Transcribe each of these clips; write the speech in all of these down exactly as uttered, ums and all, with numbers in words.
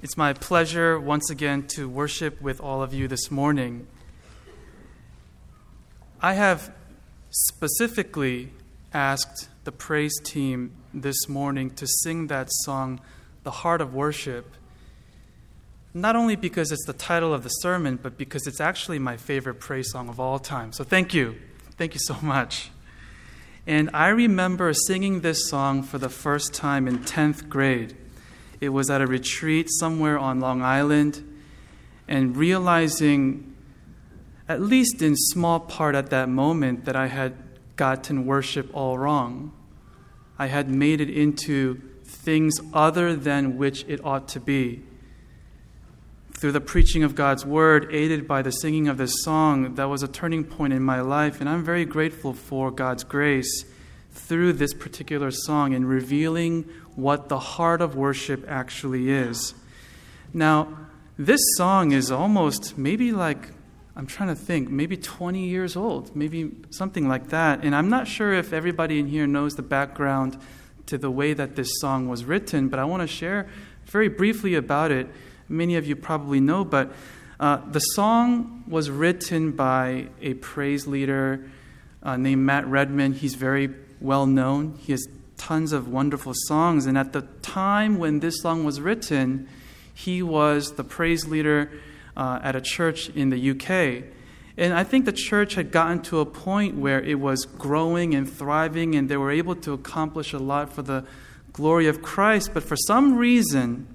It's my pleasure once again to worship with all of you this morning. I have specifically asked the praise team this morning to sing that song, The Heart of Worship, not only because it's the title of the sermon, but because it's actually my favorite praise song of all time. So thank you. Thank you so much. And I remember singing this song for the first time in tenth grade. It was at a retreat somewhere on Long Island, and realizing, at least in small part at that moment, that I had gotten worship all wrong. I had made it into things other than which it ought to be. Through the preaching of God's word, aided by the singing of this song, that was a turning point in my life, and I'm very grateful for God's grace through this particular song in revealing what the heart of worship actually is. Now, this song is almost maybe like, I'm trying to think, maybe twenty years old, maybe something like that. And I'm not sure if everybody in here knows the background to the way that this song was written, but I want to share very briefly about it. Many of you probably know, but uh, the song was written by a praise leader uh, named Matt Redman. He's very well known. He has tons of wonderful songs. And at the time when this song was written, he was the praise leader uh, at a church in the U K. And I think the church had gotten to a point where it was growing and thriving, and they were able to accomplish a lot for the glory of Christ. But for some reason,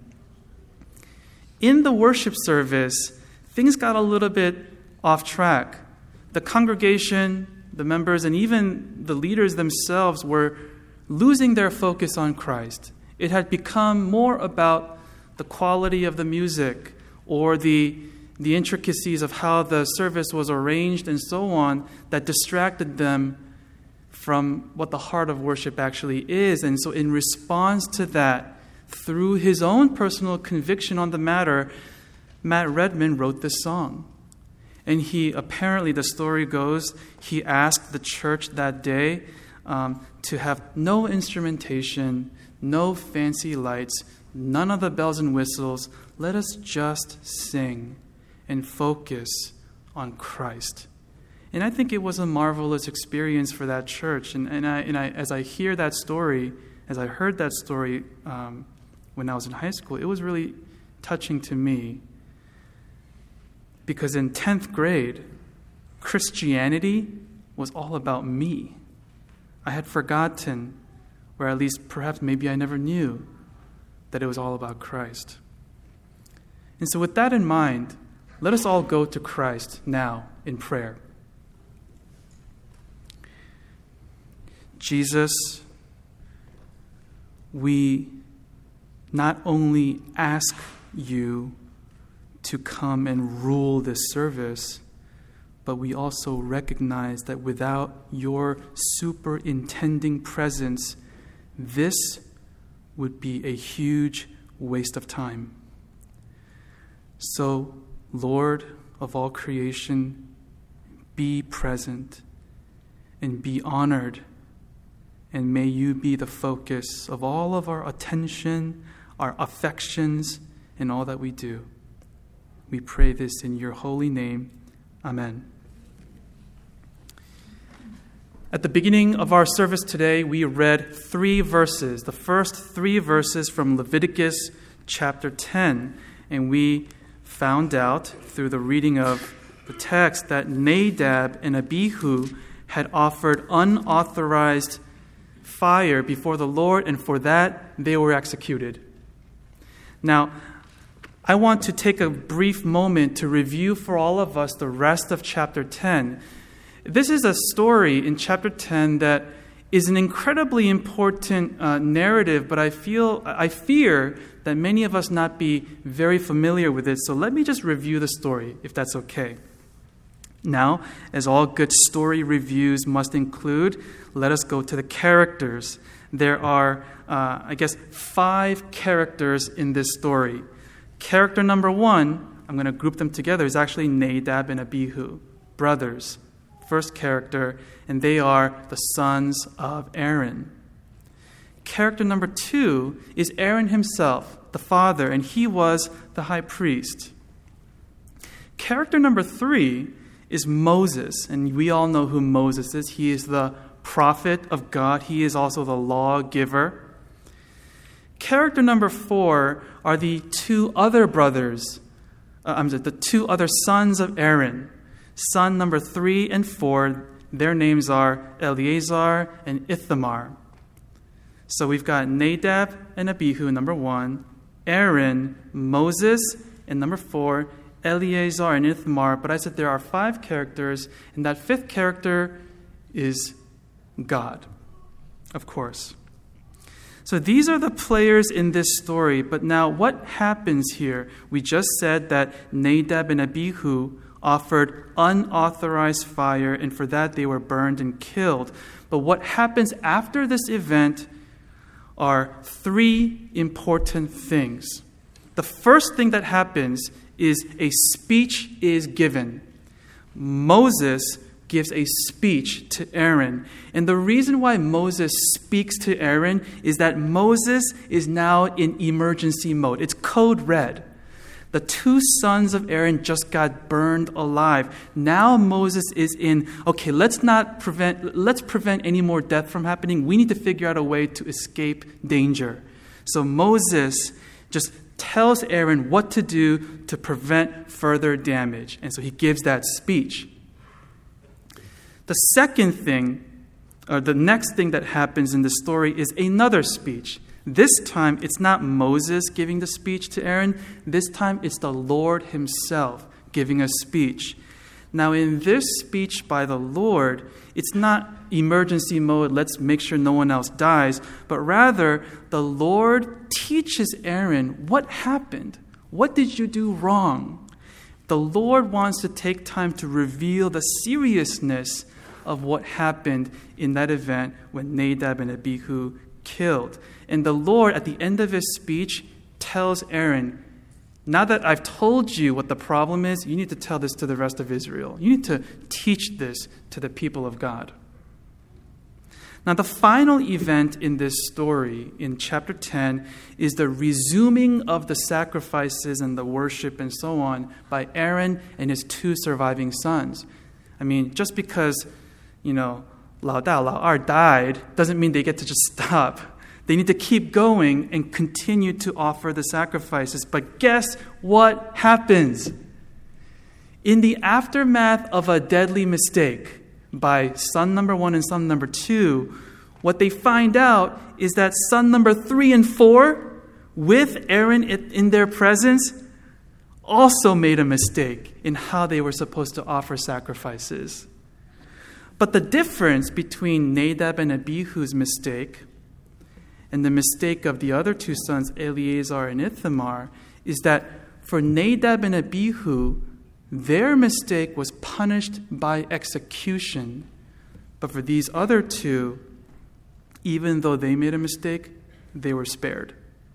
in the worship service, things got a little bit off track. The congregation, the members, and even the leaders themselves were losing their focus on Christ. It had become more about the quality of the music or the, the intricacies of how the service was arranged and so on that distracted them from what the heart of worship actually is. And so in response to that, through his own personal conviction on the matter, Matt Redman wrote this song. And he, apparently the story goes, he asked the church that day um, to have no instrumentation, no fancy lights, none of the bells and whistles. Let us just sing and focus on Christ. And I think it was a marvelous experience for that church. And, and, I, and I, as I hear that story, as I heard that story um, when I was in high school, it was really touching to me. Because in tenth grade, Christianity was all about me. I had forgotten, or at least perhaps maybe I never knew, that it was all about Christ. And so with that in mind, let us all go to Christ now in prayer. Jesus, we not only ask you to come and rule this service, but we also recognize that without your superintending presence, this would be a huge waste of time. So, Lord of all creation, be present and be honored, and may you be the focus of all of our attention, our affections, and all that we do. We pray this in your holy name. Amen. At the beginning of our service today, we read three verses, the first three verses from Leviticus chapter ten. And we found out through the reading of the text that Nadab and Abihu had offered unauthorized fire before the Lord, and for that they were executed. Now, I want to take a brief moment to review for all of us the rest of chapter ten. This is a story in chapter ten that is an incredibly important uh, narrative, but I feel I fear that many of us not be very familiar with it. So let me just review the story, if that's okay. Now, as all good story reviews must include, let us go to the characters. There are, uh, I guess, five characters in this story. Character number one, I'm going to group them together, is actually Nadab and Abihu, brothers. First character, and they are the sons of Aaron. Character number two is Aaron himself, the father, and he was the high priest. Character number three is Moses, and we all know who Moses is. He is the prophet of God. He is also the lawgiver. Character number four are the two other brothers, uh, I'm sorry, the two other sons of Aaron. Son number three and four, their names are Eleazar and Ithamar. So we've got Nadab and Abihu, number one, Aaron, Moses, and number four, Eleazar and Ithamar. But I said there are five characters, and that fifth character is God, of course. So these are the players in this story. But now what happens here? We just said that Nadab and Abihu offered unauthorized fire, and for that they were burned and killed. But what happens after this event are three important things. The first thing that happens is a speech is given. Moses gives a speech to Aaron. And the reason why Moses speaks to Aaron is that Moses is now in emergency mode. It's code red. The two sons of Aaron just got burned alive. Now Moses is in, okay, let's not prevent, let's prevent any more death from happening. We need to figure out a way to escape danger. So Moses just tells Aaron what to do to prevent further damage. And so he gives that speech. The second thing, or the next thing that happens in the story is another speech. This time, it's not Moses giving the speech to Aaron. This time, it's the Lord himself giving a speech. Now, in this speech by the Lord, it's not emergency mode, let's make sure no one else dies, but rather, the Lord teaches Aaron what happened. What did you do wrong? The Lord wants to take time to reveal the seriousness of what happened in that event when Nadab and Abihu killed. And the Lord, at the end of his speech, tells Aaron, now that I've told you what the problem is, you need to tell this to the rest of Israel. You need to teach this to the people of God. Now, the final event in this story, in chapter ten, is the resuming of the sacrifices and the worship and so on by Aaron and his two surviving sons. I mean, just because, you know, Lao Da, Lao Ar died, doesn't mean they get to just stop. They need to keep going and continue to offer the sacrifices. But guess what happens? In the aftermath of a deadly mistake by son number one and son number two, what they find out is that son number three and four, with Aaron in their presence, also made a mistake in how they were supposed to offer sacrifices. But the difference between Nadab and Abihu's mistake and the mistake of the other two sons, Eleazar and Ithamar, is that for Nadab and Abihu, their mistake was punished by execution. But for these other two, even though they made a mistake, they were spared.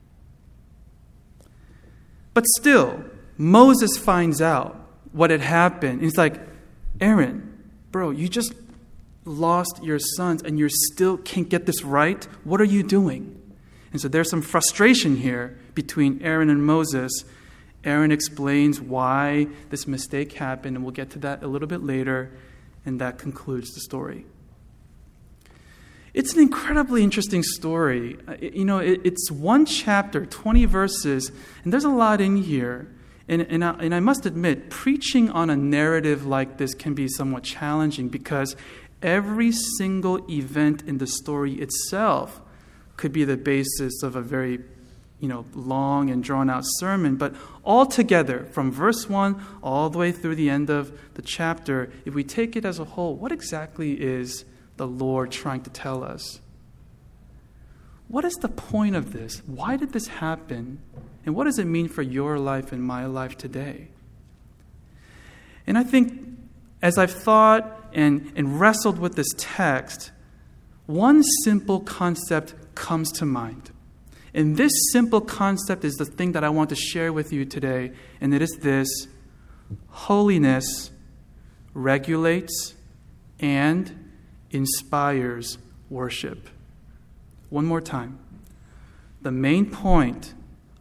But still, Moses finds out what had happened. He's like, Aaron, bro, you just lost your sons and you still can't get this right? What are you doing? And so there's some frustration here between Aaron and Moses. Aaron explains why this mistake happened, and we'll get to that a little bit later, and that concludes the story. It's an incredibly interesting story. You know, it's one chapter, twenty verses, and there's a lot in here. And, and, I, and I must admit, preaching on a narrative like this can be somewhat challenging because every single event in the story itself could be the basis of a very, you know, long and drawn-out sermon. But altogether, from verse one all the way through the end of the chapter, if we take it as a whole, what exactly is the Lord trying to tell us? What is the point of this? Why did this happen? And what does it mean for your life and my life today? And I think as I've thought and, and wrestled with this text, one simple concept comes to mind. And this simple concept is the thing that I want to share with you today, and it is this: holiness regulates and inspires worship. One more time. The main point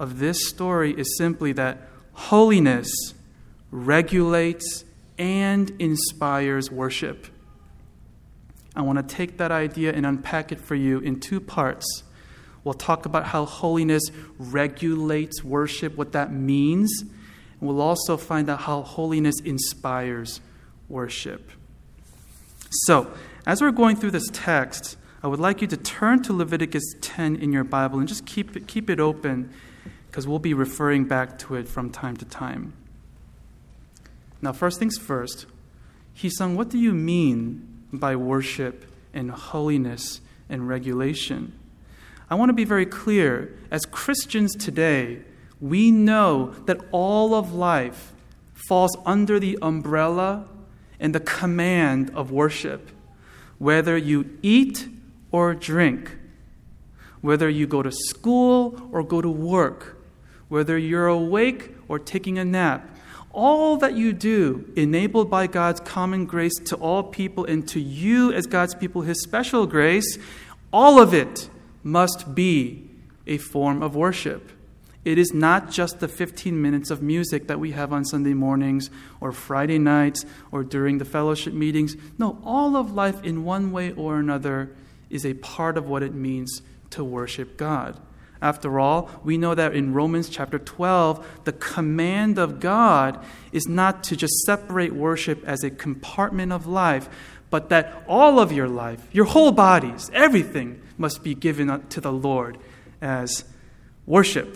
of this story is simply that holiness regulates and inspires worship. I want to take that idea and unpack it for you in two parts. We'll talk about how holiness regulates worship, what that means. And we'll also find out how holiness inspires worship. So, as we're going through this text, I would like you to turn to Leviticus ten in your Bible and just keep it, keep it open, because we'll be referring back to it from time to time. Now, first things first, Hee-sung, what do you mean by worship and holiness and regulation? I want to be very clear. As Christians today, we know that all of life falls under the umbrella and the command of worship. Whether you eat or drink, whether you go to school or go to work, whether you're awake or taking a nap, all that you do, enabled by God's common grace to all people and to you as God's people, His special grace, all of it must be a form of worship. It is not just the fifteen minutes of music that we have on Sunday mornings or Friday nights or during the fellowship meetings. No, all of life in one way or another is a part of what it means to worship God. After all, we know that in Romans chapter twelve, the command of God is not to just separate worship as a compartment of life, but that all of your life, your whole bodies, everything must be given to the Lord as worship.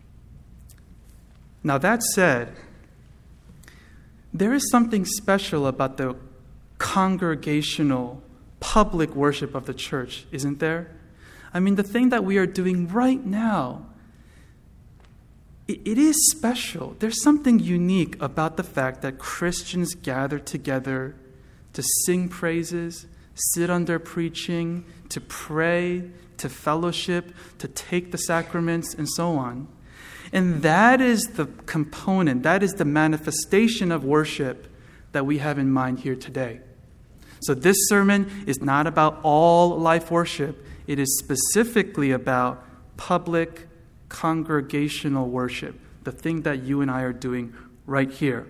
Now that said, there is something special about the congregational public worship of the church, isn't there? I mean, the thing that we are doing right now, it, it is special. There's something unique about the fact that Christians gather together to sing praises, sit under preaching, to pray, to fellowship, to take the sacraments, and so on. And that is the component, that is the manifestation of worship that we have in mind here today. So this sermon is not about all life worship. It is specifically about public congregational worship, the thing that you and I are doing right here.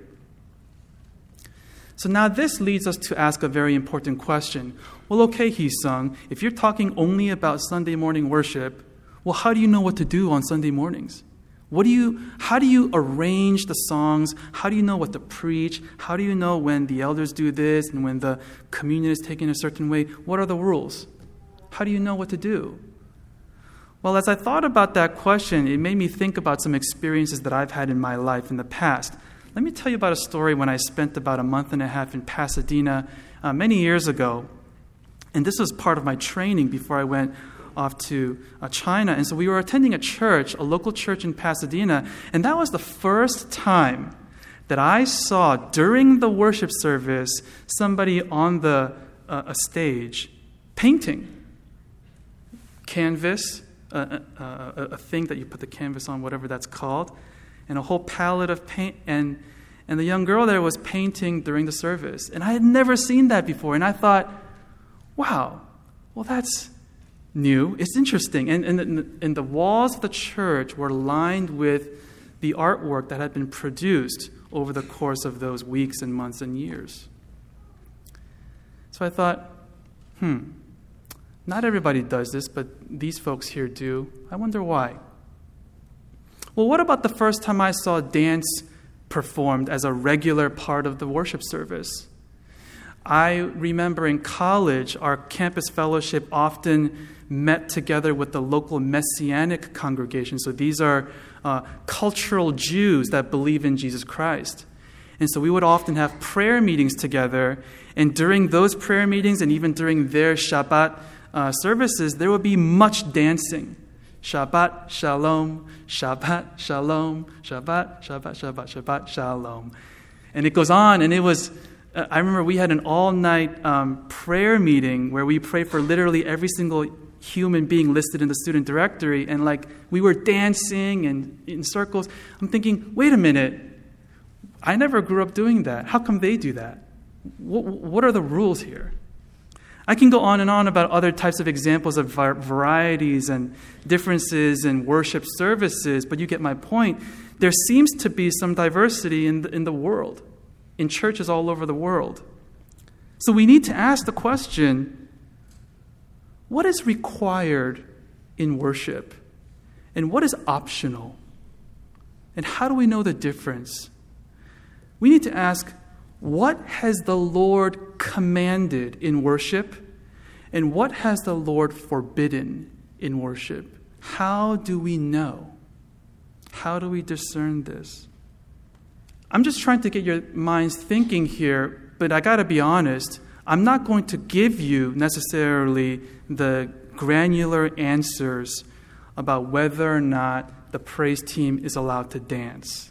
So now this leads us to ask a very important question. Well, okay, Hee-sung, if you're talking only about Sunday morning worship, well, how do you know what to do on Sunday mornings? What do you, how do you arrange the songs? How do you know what to preach? How do you know when the elders do this and when the communion is taken a certain way? What are the rules? How do you know what to do? Well, as I thought about that question, it made me think about some experiences that I've had in my life in the past. Let me tell you about a story when I spent about a month and a half in Pasadena uh, many years ago. And this was part of my training before I went off to uh, China. And so we were attending a church, a local church in Pasadena, and that was the first time that I saw during the worship service somebody on the uh, a stage painting. Canvas, uh, uh, uh, a thing that you put the canvas on, whatever that's called, and a whole palette of paint, and and the young girl there was painting during the service. And I had never seen that before, and I thought, wow, well that's new. It's interesting. And, and, and the walls of the church were lined with the artwork that had been produced over the course of those weeks and months and years. So I thought, hmm, not everybody does this, but these folks here do. I wonder why. Well, what about the first time I saw dance performed as a regular part of the worship service? I remember in college, our campus fellowship often met together with the local Messianic congregation. So these are uh, cultural Jews that believe in Jesus Christ. And so we would often have prayer meetings together. And during those prayer meetings and even during their Shabbat uh, services, there would be much dancing. Shabbat Shalom, Shabbat Shalom, Shabbat, Shabbat, Shabbat, Shabbat Shalom. And it goes on, and it was, uh, I remember we had an all-night um, prayer meeting where we prayed for literally every single human being listed in the student directory, and like we were dancing and in circles. I'm thinking, wait a minute, I never grew up doing that. How come they do that? What, what are the rules here? I can go on and on about other types of examples of var- varieties and differences in worship services, but you get my point. There seems to be some diversity in the, in the world, in churches all over the world. So we need to ask the question, what is required in worship? And what is optional? And how do we know the difference? We need to ask, what has the Lord commanded in worship? And what has the Lord forbidden in worship? How do we know? How do we discern this? I'm just trying to get your minds thinking here, but I got to be honest. I'm not going to give you necessarily the granular answers about whether or not the praise team is allowed to dance.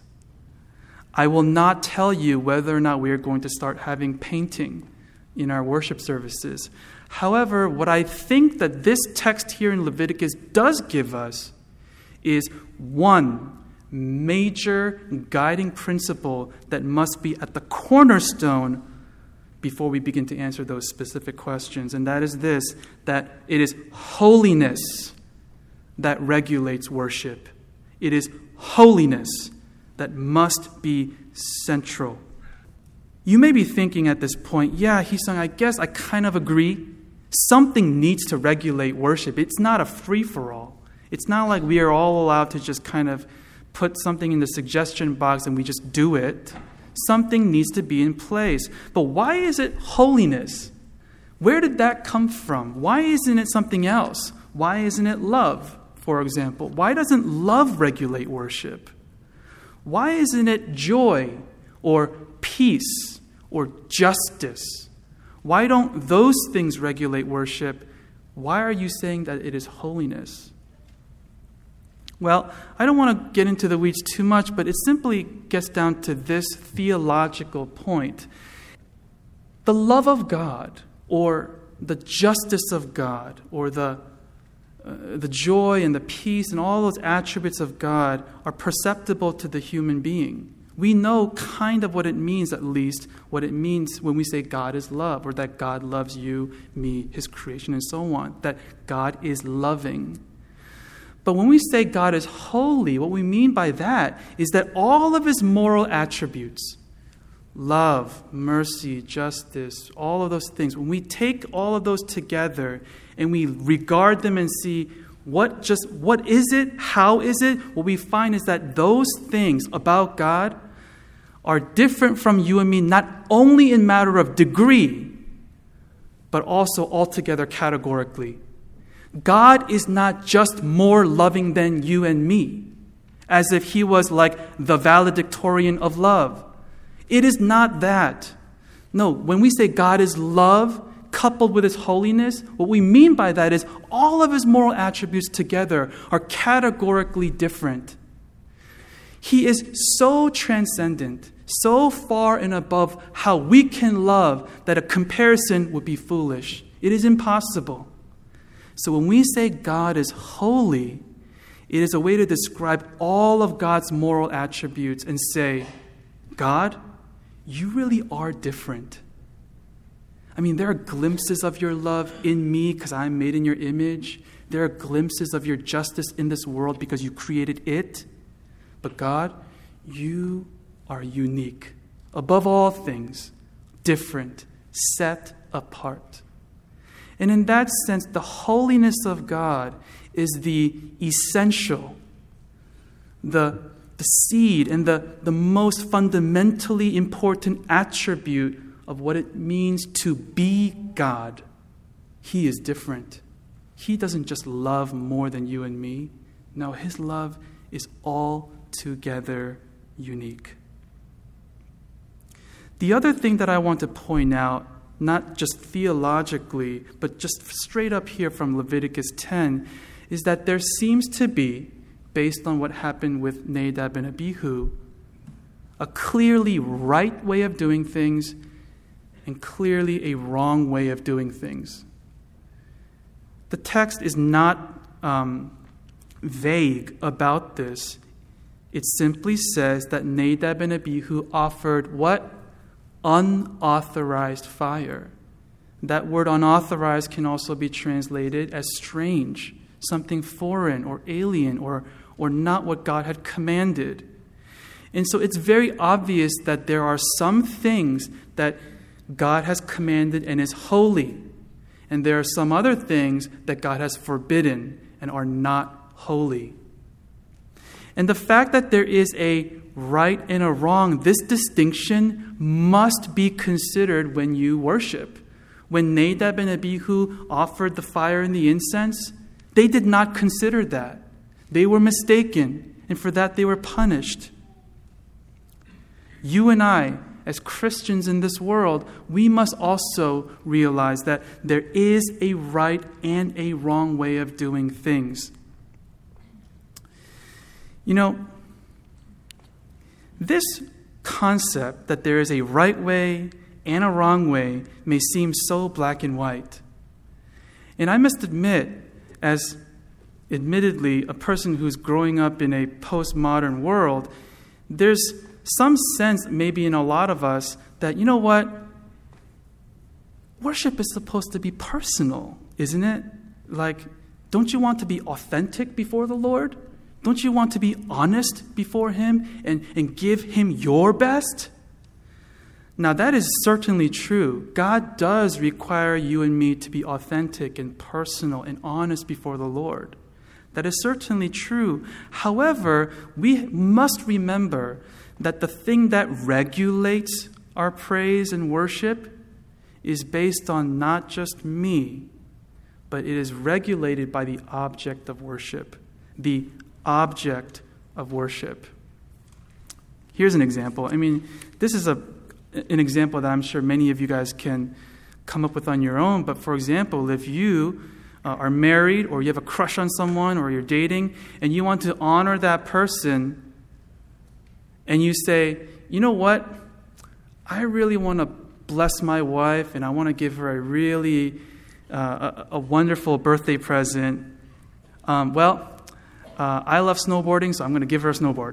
I will not tell you whether or not we are going to start having painting in our worship services. However, what I think that this text here in Leviticus does give us is one major guiding principle that must be at the cornerstone before we begin to answer those specific questions. And that is this, that it is holiness that regulates worship. It is holiness that must be central. You may be thinking at this point, yeah, Hee-sung, I guess I kind of agree. Something needs to regulate worship. It's not a free-for-all. It's not like we are all allowed to just kind of put something in the suggestion box and we just do it. Something needs to be in place. But why is it holiness? Where did that come from? Why isn't it something else? Why isn't it love, for example? Why doesn't love regulate worship? Why isn't it joy or peace or justice? Why don't those things regulate worship? Why are you saying that it is holiness? Well, I don't want to get into the weeds too much, but it simply gets down to this theological point. The love of God, or the justice of God, or the Uh, the joy and the peace and all those attributes of God are perceptible to the human being. We know kind of what it means, at least, what it means when we say God is love, or that God loves you, me, His creation, and so on, that God is loving. But when we say God is holy, what we mean by that is that all of His moral attributes, love, mercy, justice, all of those things, when we take all of those together and we regard them and see what just what is it, how is it, what we find is that those things about God are different from you and me, not only in matter of degree, but also altogether categorically. God is not just more loving than you and me, as if He was like the valedictorian of love. It is not that. No, when we say God is love, coupled with His holiness, what we mean by that is all of His moral attributes together are categorically different. He is so transcendent, so far and above how we can love that a comparison would be foolish. It is impossible. So when we say God is holy, it is a way to describe all of God's moral attributes and say, God, you really are different. I mean, there are glimpses of your love in me because I'm made in your image. There are glimpses of your justice in this world because you created it. But God, you are unique. Above all things, different, set apart. And in that sense, the holiness of God is the essential, the, the seed, and the, the most fundamentally important attribute of what it means to be God. He is different. He doesn't just love more than you and me. No, His love is altogether unique. The other thing that I want to point out, not just theologically, but just straight up here from Leviticus ten, is that there seems to be, based on what happened with Nadab and Abihu, a clearly right way of doing things and clearly a wrong way of doing things. The text is not um, vague about this. It simply says that Nadab and Abihu offered what? Unauthorized fire. That word unauthorized can also be translated as strange, something foreign or alien or, or not what God had commanded. And so it's very obvious that there are some things that God has commanded and is holy. And there are some other things that God has forbidden and are not holy. And the fact that there is a right and a wrong, this distinction must be considered when you worship. When Nadab and Abihu offered the fire and the incense, they did not consider that. They were mistaken, and for that they were punished. You and I, as Christians in this world, we must also realize that there is a right and a wrong way of doing things. You know, this concept that there is a right way and a wrong way may seem so black and white. And I must admit, as admittedly a person who's growing up in a postmodern world, there's some sense maybe in a lot of us that, you know what, worship is supposed to be personal, isn't it? Like, don't you want to be authentic before the Lord? Don't you want to be honest before Him and, and give Him your best? Now, that is certainly true. God does require you and me to be authentic and personal and honest before the Lord. That is certainly true. However, we must remember that the thing that regulates our praise and worship is based on not just me, but it is regulated by the object of worship. The object of worship. Here's an example. I mean, this is a an example that I'm sure many of you guys can come up with on your own. But for example, if you uh, are married or you have a crush on someone or you're dating and you want to honor that person and you say, you know what, I really want to bless my wife and I want to give her a really uh, a, a wonderful birthday present. Um, well, uh, I love snowboarding, so I'm going to give her a snowboard.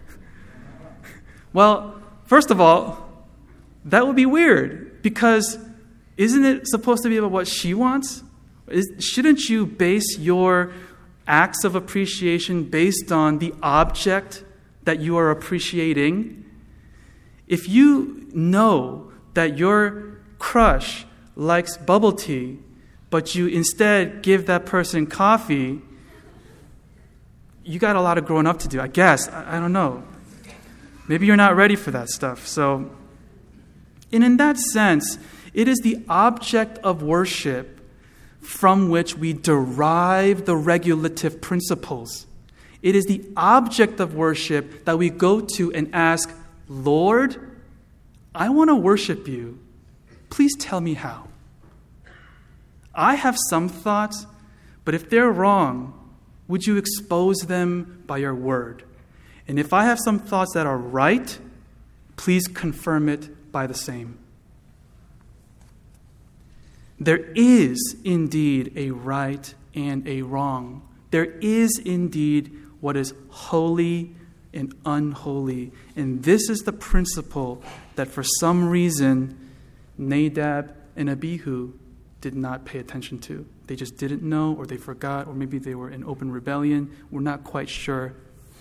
Well, first of all, that would be weird, because isn't it supposed to be about what she wants? Is, shouldn't you base your acts of appreciation based on the object that you are appreciating? If you know that your crush likes bubble tea, but you instead give that person coffee, you got a lot of growing up to do, I guess. I, I don't know. Maybe you're not ready for that stuff. So, and in that sense, it is the object of worship from which we derive the regulative principles. It is the object of worship that we go to and ask, Lord, I want to worship you. Please tell me how. I have some thoughts, but if they're wrong, would you expose them by your word? And if I have some thoughts that are right, please confirm it by the same. There is indeed a right and a wrong. There is indeed what is holy and unholy. And this is the principle that for some reason Nadab and Abihu did not pay attention to. They just didn't know, or they forgot, or maybe they were in open rebellion. We're not quite sure.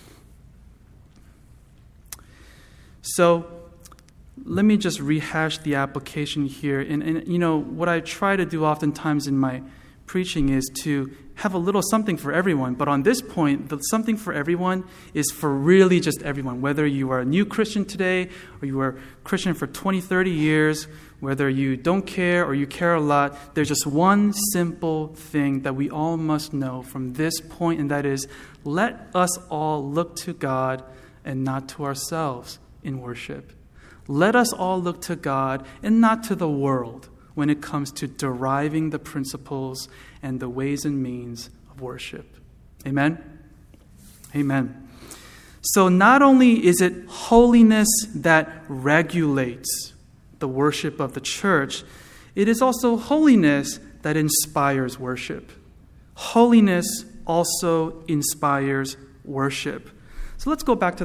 So let me just rehash the application here. And, and, you know, what I try to do oftentimes in my preaching is to have a little something for everyone. But on this point, the something for everyone is for really just everyone. Whether you are a new Christian today, or you are a Christian for twenty, thirty years, whether you don't care or you care a lot, there's just one simple thing that we all must know from this point, and that is, let us all look to God and not to ourselves in worship. Let us all look to God and not to the world when it comes to deriving the principles and the ways and means of worship. Amen? Amen. So not only is it holiness that regulates the worship of the church, it is also holiness that inspires worship. Holiness also inspires worship. So let's go back to the story. Okay, Nadab and Abihu burned.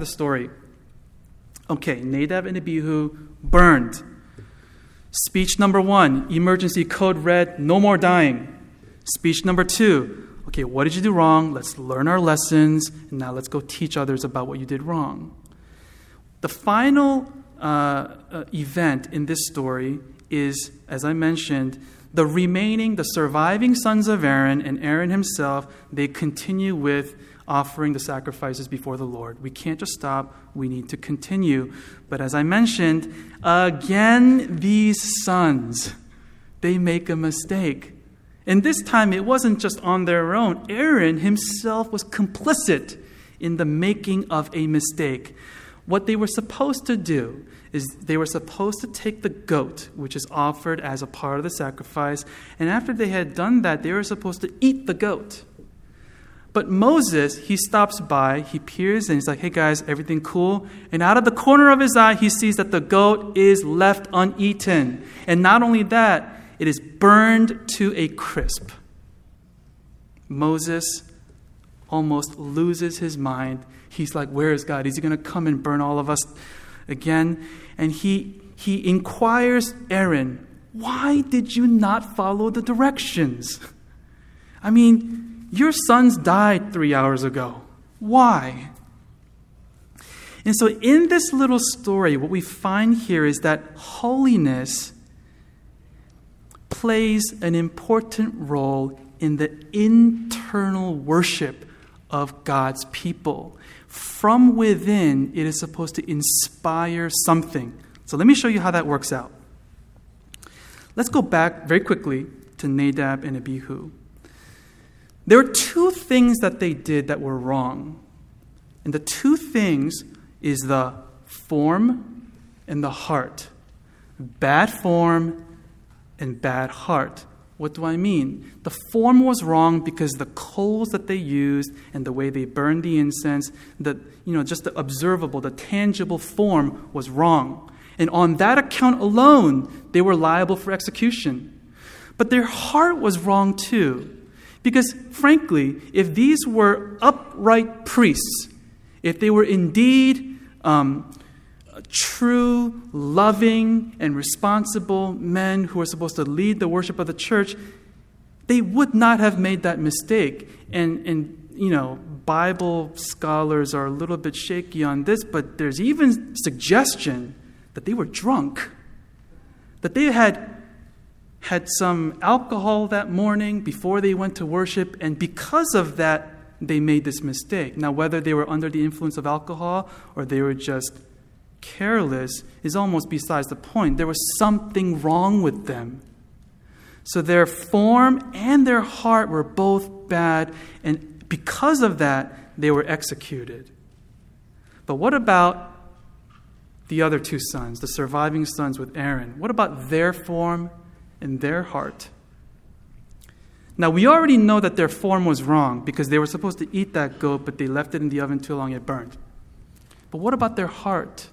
Speech number one, emergency code red, no more dying. Speech number two, okay, what did you do wrong? Let's learn our lessons, and now let's go teach others about what you did wrong. The final uh, uh, event in this story is, as I mentioned, the remaining, the surviving sons of Aaron and Aaron himself, they continue with offering the sacrifices before the Lord. We can't just stop. We need to continue. But as I mentioned, again, these sons, they make a mistake. And this time, it wasn't just on their own. Aaron himself was complicit in the making of a mistake. What they were supposed to do is they were supposed to take the goat, which is offered as a part of the sacrifice, and after they had done that, they were supposed to eat the goat. But Moses, he stops by, he peers, and he's like, hey guys, everything cool? And out of the corner of his eye, he sees that the goat is left uneaten. And not only that, it is burned to a crisp. Moses almost loses his mind. He's like, where is God? Is he going to come and burn all of us again? And he he inquires Aaron, why did you not follow the directions? I mean, your sons died three hours ago. Why? And so in this little story, what we find here is that holiness plays an important role in the internal worship of God's people. From within, it is supposed to inspire something. So let me show you how that works out. Let's go back very quickly to Nadab and Abihu. There were two things that they did that were wrong. And the two things is the form and the heart. Bad form and bad heart. What do I mean? The form was wrong because the coals that they used and the way they burned the incense, the, you know, just the observable, the tangible form was wrong. And on that account alone, they were liable for execution. But their heart was wrong too. Because frankly, if these were upright priests, if they were indeed um, true, loving, and responsible men who are supposed to lead the worship of the church, they would not have made that mistake. And, and you know, Bible scholars are a little bit shaky on this, but there's even suggestion that they were drunk, that they had had some alcohol that morning before they went to worship, and because of that, they made this mistake. Now, whether they were under the influence of alcohol or they were just careless is almost besides the point. There was something wrong with them. So their form and their heart were both bad, and because of that, they were executed. But what about the other two sons, the surviving sons with Aaron? What about their form and their heart? Now, we already know that their form was wrong because they were supposed to eat that goat, but they left it in the oven too long, it burned. But what about their heart?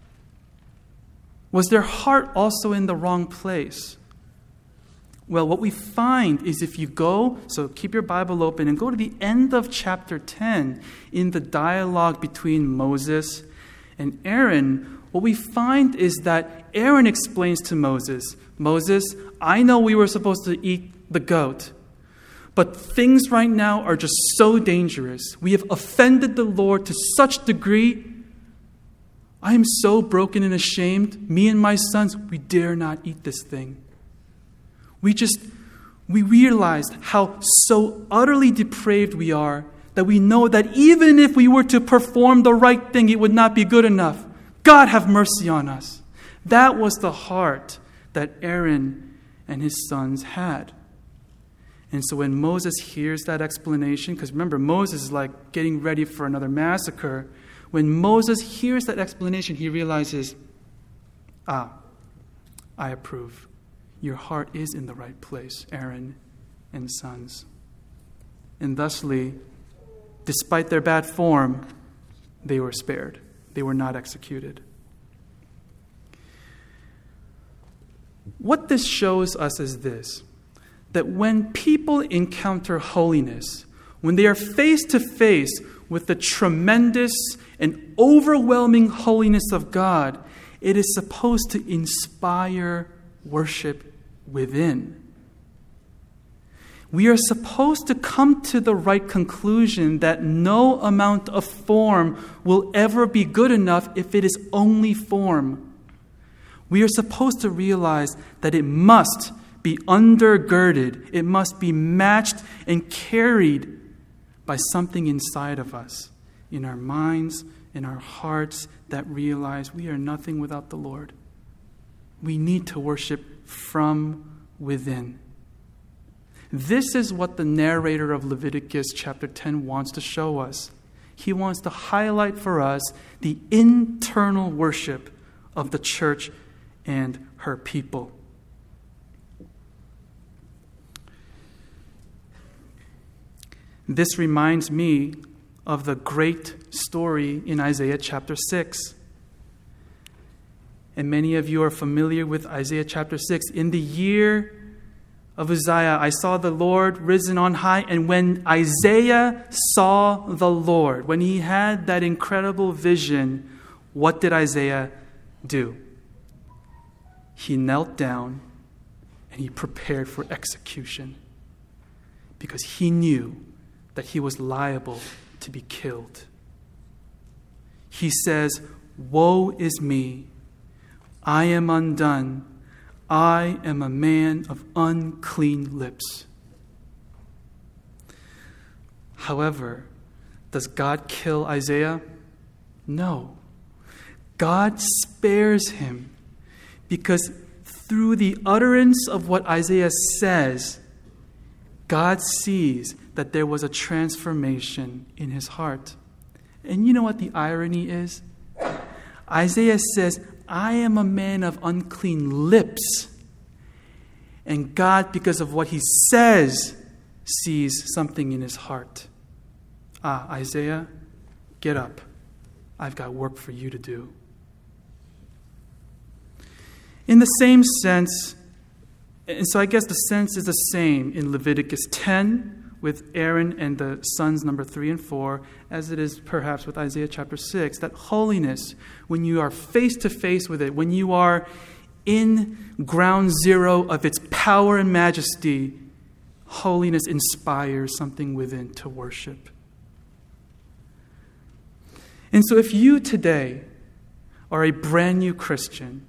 Was their heart also in the wrong place? Well, what we find is if you go, so keep your Bible open and go to the end of chapter ten in the dialogue between Moses and Aaron, what we find is that Aaron explains to Moses, Moses, I know we were supposed to eat the goat, but things right now are just so dangerous. We have offended the Lord to such degree. I am so broken and ashamed. Me and my sons, we dare not eat this thing. We just, we realized how so utterly depraved we are that we know that even if we were to perform the right thing, it would not be good enough. God have mercy on us. That was the heart that Aaron and his sons had. And so when Moses hears that explanation, because remember, Moses is like getting ready for another massacre. When Moses hears that explanation, he realizes, ah, I approve. Your heart is in the right place, Aaron and sons. And thusly, despite their bad form, they were spared. They were not executed. What this shows us is this, that when people encounter holiness, when they are face to face with the tremendous and overwhelming holiness of God, it is supposed to inspire worship within. We are supposed to come to the right conclusion that no amount of form will ever be good enough if it is only form. We are supposed to realize that it must be undergirded, it must be matched and carried by something inside of us, in our minds, in our hearts, that realize we are nothing without the Lord. We need to worship from within. This is what the narrator of Leviticus chapter ten wants to show us. He wants to highlight for us the internal worship of the church and her people. This reminds me of the great story in Isaiah chapter six. And many of you are familiar with Isaiah chapter six. In the year of Uzziah, I saw the Lord risen on high. And when Isaiah saw the Lord, when he had that incredible vision, what did Isaiah do? He knelt down and he prepared for execution because he knew that he was liable to be killed. He says, "Woe is me! I am undone. I am a man of unclean lips." However, does God kill Isaiah? No. God spares him because through the utterance of what Isaiah says, God sees that there was a transformation in his heart. And you know what the irony is? Isaiah says, "I am a man of unclean lips." And God, because of what he says, sees something in his heart. Ah, Isaiah, get up. I've got work for you to do. In the same sense, and so I guess the sense is the same in Leviticus ten with Aaron and the sons number three and four, as it is perhaps with Isaiah chapter six, that holiness, when you are face to face with it, when you are in ground zero of its power and majesty, holiness inspires something within to worship. And so if you today are a brand new Christian,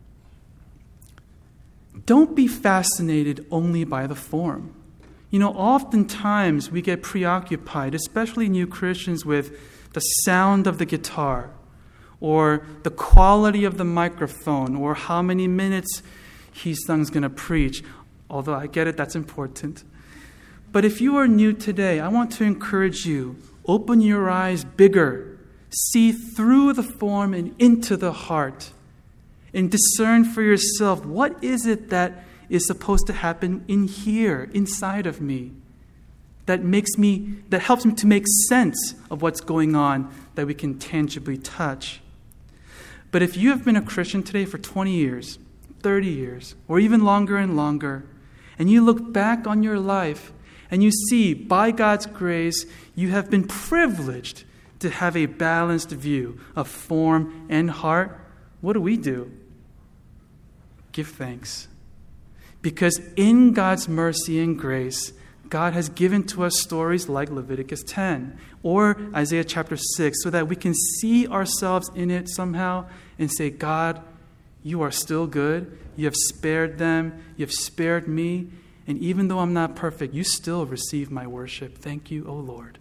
don't be fascinated only by the form. You know, oftentimes we get preoccupied, especially new Christians, with the sound of the guitar or the quality of the microphone or how many minutes Heesung's going to preach. Although I get it, that's important. But if you are new today, I want to encourage you, open your eyes bigger, see through the form and into the heart, and discern for yourself, what is it that is supposed to happen in here, inside of me, that makes me, that helps me to make sense of what's going on that we can tangibly touch. But if you have been a Christian today for twenty years, thirty years, or even longer and longer, and you look back on your life and you see, by God's grace, you have been privileged to have a balanced view of form and heart, what do we do? Give thanks. Because in God's mercy and grace, God has given to us stories like Leviticus ten or Isaiah chapter six so that we can see ourselves in it somehow and say, God, you are still good. You have spared them. You have spared me. And even though I'm not perfect, you still receive my worship. Thank you, O Lord.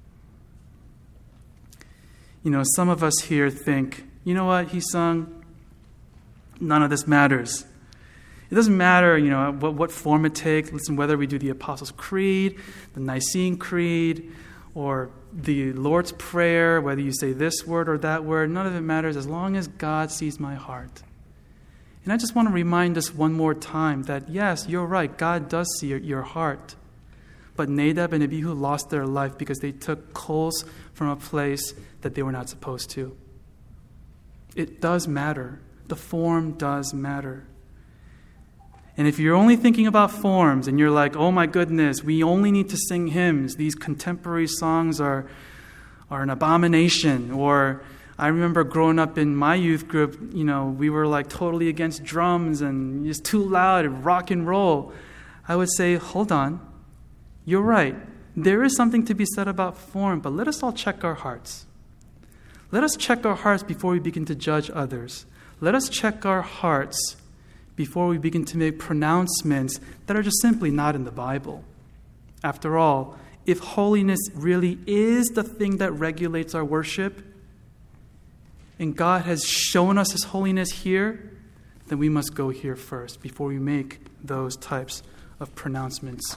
You know, some of us here think, you know what, Heesung, none of this matters. It doesn't matter, you know, what, what form it takes. Listen, whether we do the Apostles' Creed, the Nicene Creed, or the Lord's Prayer, whether you say this word or that word, none of it matters as long as God sees my heart. And I just want to remind us one more time that, yes, you're right, God does see your, your heart. But Nadab and Abihu lost their life because they took coals from a place that they were not supposed to. It does matter. The form does matter. And if you're only thinking about forms and you're like, oh my goodness, we only need to sing hymns, these contemporary songs are, are an abomination, or I remember growing up in my youth group, you know, we were like totally against drums and just too loud and rock and roll. I would say, hold on, you're right. There is something to be said about form, but let us all check our hearts. Let us check our hearts before we begin to judge others. Let us check our hearts before we begin to make pronouncements that are just simply not in the Bible. After all, if holiness really is the thing that regulates our worship, and God has shown us His holiness here, then we must go here first before we make those types of pronouncements.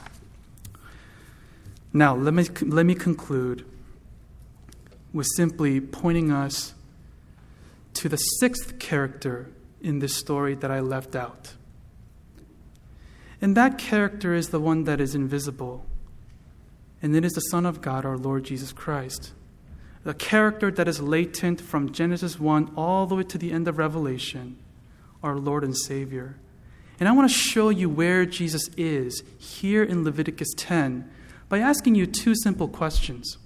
Now, let me, let me conclude with simply pointing us to the sixth character in this story that I left out. And that character is the one that is invisible. And it is the Son of God, our Lord Jesus Christ. The character that is latent from Genesis one all the way to the end of Revelation, our Lord and Savior. And I want to show you where Jesus is here in Leviticus ten by asking you two simple questions.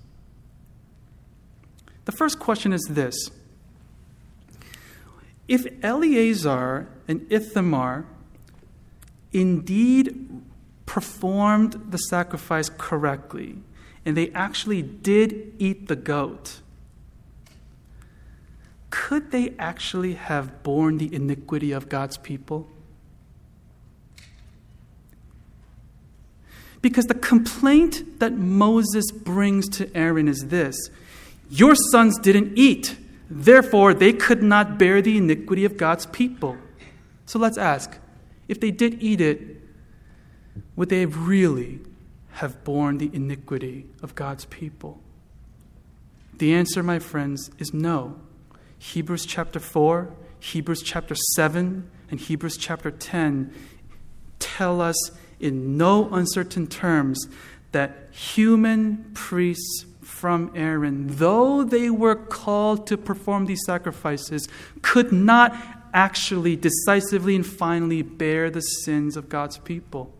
The first question is this. If Eleazar and Ithamar indeed performed the sacrifice correctly, and they actually did eat the goat, could they actually have borne the iniquity of God's people? Because the complaint that Moses brings to Aaron is this: your sons didn't eat, therefore they could not bear the iniquity of God's people. So let's ask, if they did eat it, would they really have borne the iniquity of God's people? The answer, my friends, is no. Hebrews chapter four, Hebrews chapter seven, and Hebrews chapter ten tell us in no uncertain terms that human priests from Aaron, though they were called to perform these sacrifices, could not actually decisively and finally bear the sins of God's people.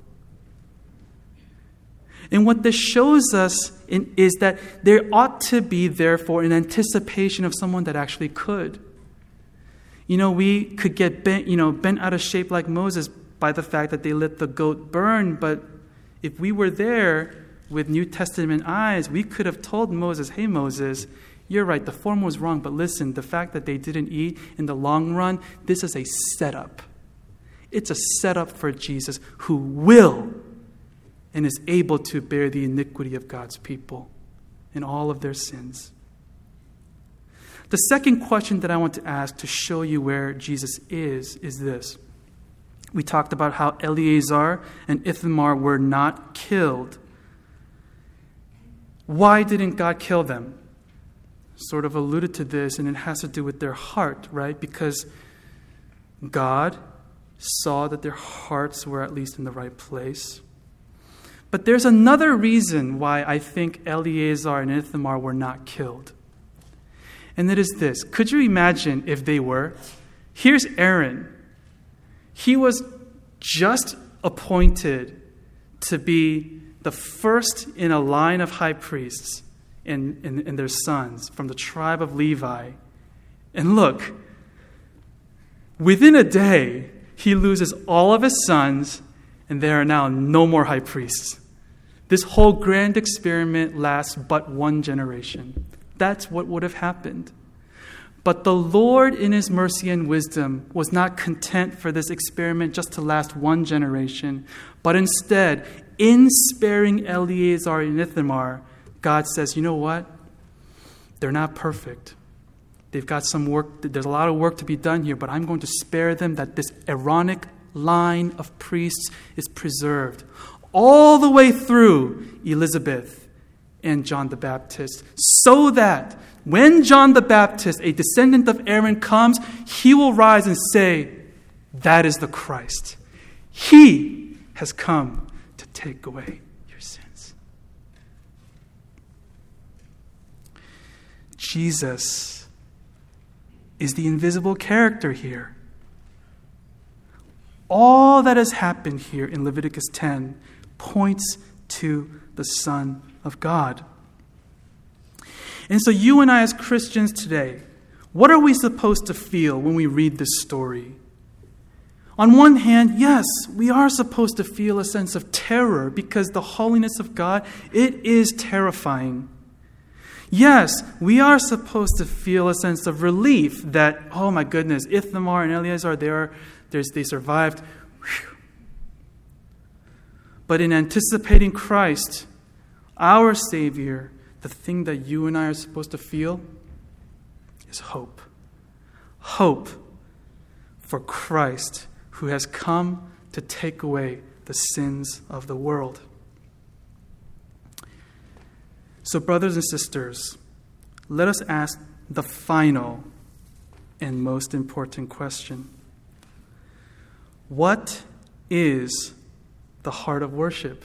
And what this shows us in, is that there ought to be, therefore, an anticipation of someone that actually could. You know, we could get bent, you know, bent out of shape like Moses by the fact that they let the goat burn, but if we were there with New Testament eyes, we could have told Moses, hey, Moses, you're right, the form was wrong, but listen, the fact that they didn't eat in the long run, this is a setup. It's a setup for Jesus who will and is able to bear the iniquity of God's people in all of their sins. The second question that I want to ask to show you where Jesus is, is this. We talked about how Eleazar and Ithamar were not killed. Why didn't God kill them? Sort of alluded to this, and it has to do with their heart, right? Because God saw that their hearts were at least in the right place. But there's another reason why I think Eleazar and Ithamar were not killed. And it is this. Could you imagine if they were? Here's Aaron. He was just appointed to be the first in a line of high priests and, and, and their sons from the tribe of Levi. And look, within a day, he loses all of his sons, and there are now no more high priests. This whole grand experiment lasts but one generation. That's what would have happened. But the Lord, in His mercy and wisdom, was not content for this experiment just to last one generation, but instead, in sparing Eleazar and Ithamar, God says, you know what? They're not perfect. They've got some work, there's a lot of work to be done here, but I'm going to spare them that this Aaronic line of priests is preserved all the way through Elizabeth and John the Baptist, so that when John the Baptist, a descendant of Aaron, comes, he will rise and say, that is the Christ. He has come to take away your sins. Jesus is the invisible character here. All that has happened here in Leviticus ten points to the Son of God. And so you and I as Christians today, What are we supposed to feel when we read this story? On one hand, yes, we are supposed to feel a sense of terror because the holiness of God, it is terrifying. Yes, we are supposed to feel a sense of relief that, oh my goodness, Ithamar and Eleazar, they, are, they survived. Whew. But in anticipating Christ, our Savior, the thing that you and I are supposed to feel is hope. Hope for Christ, who has come to take away the sins of the world. So, brothers and sisters, let us ask the final and most important question. What is the heart of worship?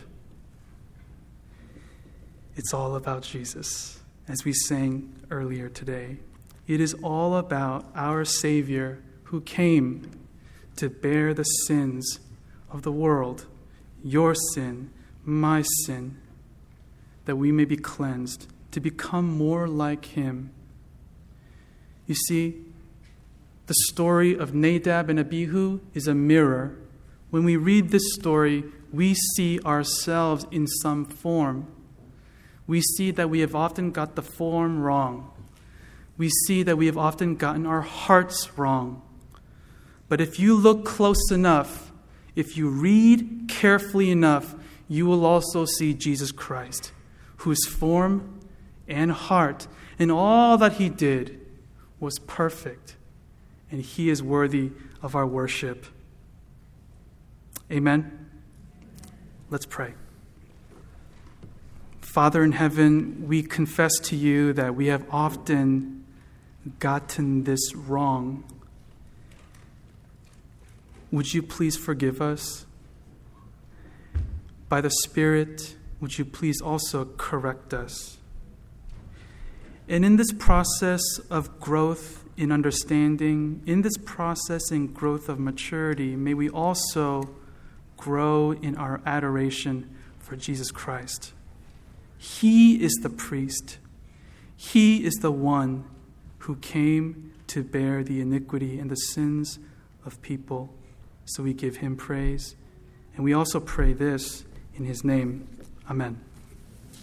It's all about Jesus, as we sang earlier today. It is all about our Savior who came to bear the sins of the world, your sin, my sin, that we may be cleansed, to become more like him. You see, the story of Nadab and Abihu is a mirror. When we read this story, we see ourselves in some form. We see that we have often got the form wrong. We see that we have often gotten our hearts wrong. But if you look close enough, if you read carefully enough, you will also see Jesus Christ, whose form and heart and all that he did was perfect, and he is worthy of our worship. Amen. Let's pray. Father in heaven, we confess to you that we have often gotten this wrong. Would you please forgive us? By the Spirit, would you please also correct us? And in this process of growth in understanding, in this process and growth of maturity, may we also grow in our adoration for Jesus Christ. He is the priest. He is the one who came to bear the iniquity and the sins of people. So we give him praise. And we also pray this in his name. Amen.